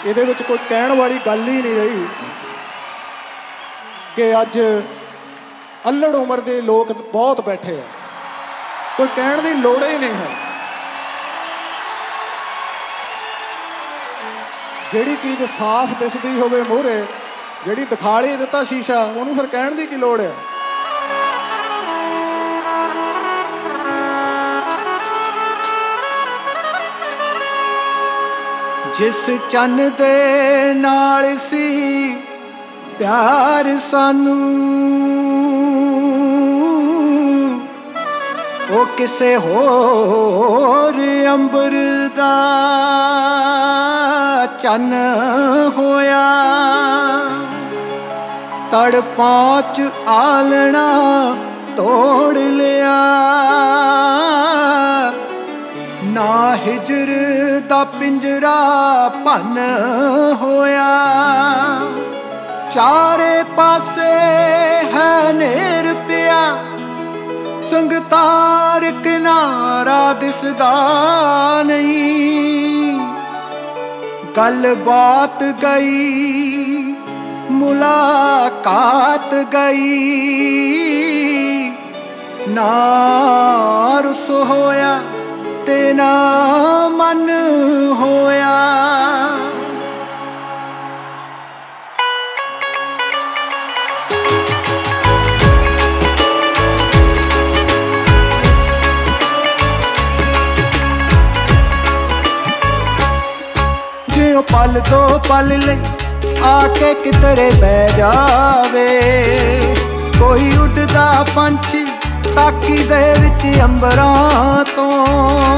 ਇਹਦੇ ਵਿੱਚ ਕੋਈ ਕਹਿਣ ਵਾਲੀ ਗੱਲ ਹੀ ਨਹੀਂ ਰਹੀ ਕਿ ਅੱਜ ਅੱਲੜ ਉਮਰ ਦੇ ਲੋਕ ਬਹੁਤ ਬੈਠੇ ਆ, ਕੋਈ ਕਹਿਣ ਦੀ ਲੋੜ ਹੀ ਨਹੀਂ ਹੈ। ਜਿਹੜੀ ਚੀਜ਼ ਸਾਫ਼ ਦਿਸਦੀ ਹੋਵੇ ਮੂਹਰੇ, ਜਿਹੜੀ ਦਿਖਾਲੀ ਦਿੱਤਾ ਸ਼ੀਸ਼ਾ, ਉਹਨੂੰ ਫਿਰ ਕਹਿਣ ਦੀ ਕੀ ਲੋੜ ਹੈ। ਜਿਸ ਚੰਨ ਦੇ ਨਾਲ ਸੀ ਪਿਆਰ ਸਾਨੂੰ, ਉਹ ਕਿਸੇ ਹੋਰ ਅੰਬਰ ਦਾ ਚੰਨ ਹੋਇਆ। ਤੜਪਾਂ 'ਚ ਆਲਣਾ ਤੋੜ ਲਿਆ, ਨਾ ਹਿਜਰ ਦਾ ਪਿੰਜਰਾ ਭੰਨ ਹੋਇਆ। ਚਾਰੇ ਪਾਸੇ ਹੈ ਨੇਰ ਪਿਆ, ਸੰਗਤਾਰ ਕਿਨਾਰਾ ਦਿਸਦਾ ਨਹੀਂ। ਗੱਲਬਾਤ ਗਈ, ਮੁਲਾਕਾਤ ਗਈ, ਨਾ ਰੁੱਸ ਹੋਇਆ ਤੇ ਨਾ ਮਨ ਹੋਇਆ। ਜਿਉਂ ਪਲ ਦੋ ਪਲ ਲਈ ਆ ਕੇ ਕਿਧਰੇ ਬਹਿ ਜਾਵੇ, ਕੋਈ ਉੱਡਦਾ ਪੰਛੀ ਤਾਕੀ ਦੇ ਵਿੱਚ ਅੰਬਰਾਂ ਤੋਂ।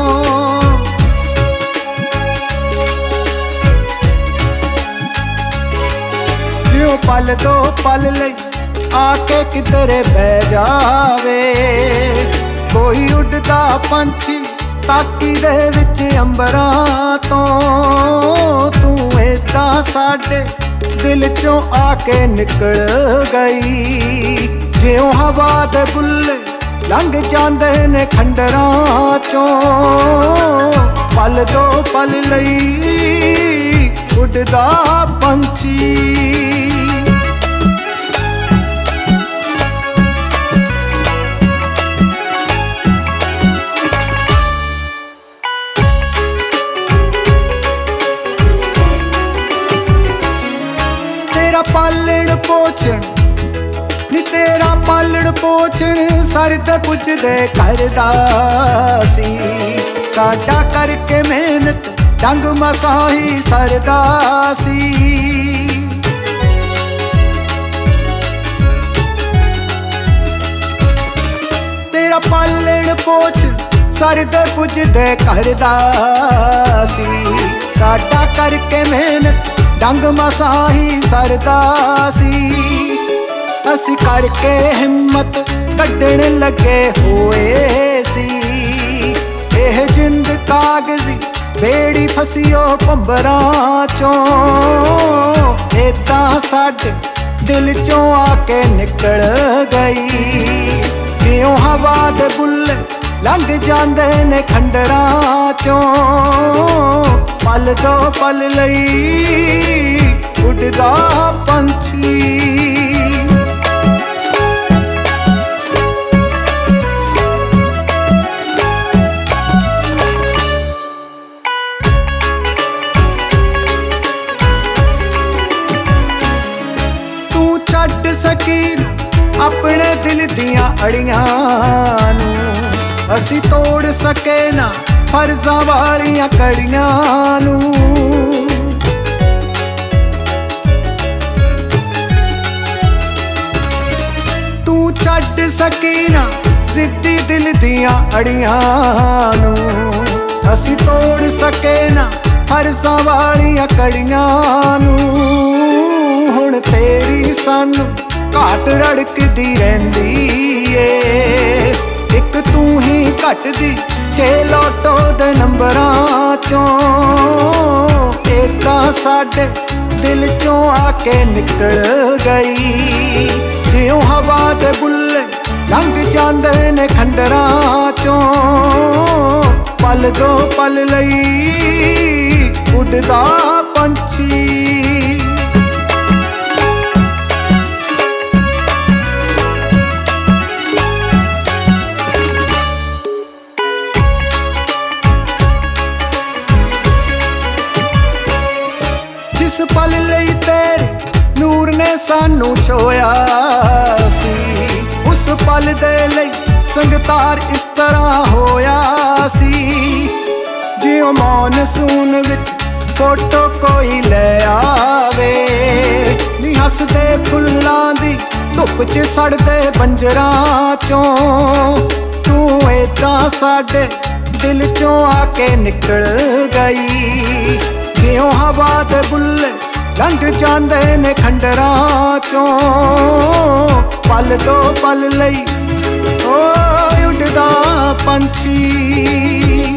ਜਿਉਂ ਪਲ ਦੋ ਪਲ ਲਈ ਆ ਕੇ ਕਿਧਰੇ ਬਹਿ ਜਾਵੇ, ਕੋਈ ਉੱਡਦਾ ਪੰਛੀ ਤਾਕੀ ਦੇ ਵਿੱਚ ਅੰਬਰਾਂ ਤੋਂ। ਤੂੰ ਏਦਾਂ ਸਾਡੇ ਦਿਲ ਚੋਂ ਆ ਕੇ ਨਿਕਲ ਗਈ, ਜਿਉਂ ਹਵਾ ਦੇ ਬੁੱਲੇ ਲੰਘ ਜਾਂਦੇ ਨੇ ਖੰਡਰਾਂ ਚੋਂ। ਪਲ ਦੋ ਪਲ ਲਈ ਉੱਡਦਾ ਪੰਛੀ, ਤੇਰਾ ਪਾਲਣ ਪੋਛਣ ਨੀ ਤੇਰਾ ਪਾਲਣ ਪੋਛਣ ਸਰਦੇ ਪੁੱਜਦੇ ਕਰਦਾ ਸੀ। ਸਾਡਾ ਕਰਕੇ ਮਿਹਨਤ ਡੰਗ ਮਸਾਂ ਹੀ ਸਰਦਾ ਸੀ। ਤੇਰਾ ਪਾਲਣ ਪੋਛ ਸਰਦੇ ਪੁੱਜਦੇ ਕਰਦਾ ਸੀ। ਸਾਡਾ ਕਰਕੇ ਮਿਹਨਤ ਡੰਗ ਮਸਾਂ ਹੀ ਸਰਦਾ ਸੀ। ਅਸੀਂ ਕਰਕੇ ਹਿੰਮਤ ਕੱਢਣ ਲੱਗੇ ਹੋਏ ਸੀ। ਇਹ ਜਿੰਦ ਕਾਗਜ਼ੀ ਬੇੜੀ ਫਸਿਓ ਭੰਬਰਾਂ ਚੋਂ। ਏਦਾਂ ਸਾਡੇ ਦਿਲ ਚੋਂ ਆ ਕੇ ਨਿਕਲ ਗਈ, ਜਿਉਂ ਹਵਾ ਦੇ ਬੁੱਲੇ ਲੰਘ ਜਾਂਦੇ ਨੇ ਖੰਡਰਾਂ ਚੋਂ। ਪਲ ਦੋ ਪਲ ਲਈ ਉੱਡਦਾ ਪੰਛੀ, ਤੂੰ ਛੱਡ ਸਕੀ ਆਪਣੇ ਦਿਲ ਦੀਆਂ ਅੜੀਆਂ ਨੂੰ। ਅਸੀਂ ਤੋੜ ਸਕੇ ਨਾ ਫਰਜ਼ਾਂ ਵਾਲੀਆਂ ਕੜੀਆਂ ਨੂੰ। ਤੂੰ ਛੱਡ ਸਕੀ ਨਾ ਜ਼ਿੱਦੀ ਦਿਲ ਦੀਆਂ ਅੜੀਆਂ ਨੂੰ। ਅਸੀਂ ਤੋੜ ਸਕੇ ਨਾ ਫਰਜ਼ਾਂ ਵਾਲੀਆਂ ਕੜੀਆਂ ਨੂੰ। ਹੁਣ ਤੇਰੀ ਸਾਨੂੰ ਘਾਟ ਰੜਕਦੀ ਰਹਿੰਦੀ ਏ। ਇੱਕ ਤੂੰ ਹੀ ਘਟਦੀ 6 ਲੋਟੋ ਦੇ ਨੰਬਰਾਂ ਚੋਂ। ਏਦਾਂ ਸਾਡੇ ਦਿਲ ਚੋਂ ਆ ਕੇ ਨਿਕਲ ਗਈ, ਜਿਉਂ ਹਵਾ ਦੇ ਬੁੱਲੇ ਲੰਘ ਜਾਂਦੇ ਨੇ ਖੰਡਰਾਂ ਚੋਂ। ਪਲ ਦੋ ਪਲ ਲਈ ਉੱਡਦਾ ਪੰਛੀ। ਜਿਸ ਪਲ ਲਈ ਤੇਰੇ ਨੂਰ ਨੇ ਸਾਨੂੰ ਛੋਇਆ ਸੀ, ਉਸ ਪਲ ਦੇ ਲਈ ਸੰਗਤਾਰ ਇਸ ਤਰ੍ਹਾਂ ਹੋਇਆ ਸੀ। ਜਿਉਂ ਮੌਨਸੂਨ ਵਿੱਚ ਫੋਟੋ ਕੋਈ ਲੈ ਆਵੇ, ਨੀ ਹੱਸਦੇ ਫੁੱਲਾਂ ਦੀ ਧੁੱਪ 'ਚ ਸੜਦੇ ਬੰਜਰਾਂ ਚੋਂ। ਤੂੰ ਏਦਾਂ ਸਾਡੇ ਦਿਲ ਚੋਂ ਆ ਕੇ ਨਿਕਲ ਗਈ, ਜਿਉਂ ਹਵਾ ਦੇ ਬੁੱਲੇ ਲੰਘ ਜਾਂਦੇ ਨੇ ਖੰਡਰਾਂ ਚੋਂ। ਪਲ ਦੋ ਪਲ ਲਈ ਓ ਉੱਡਦਾ ਪੰਛੀ।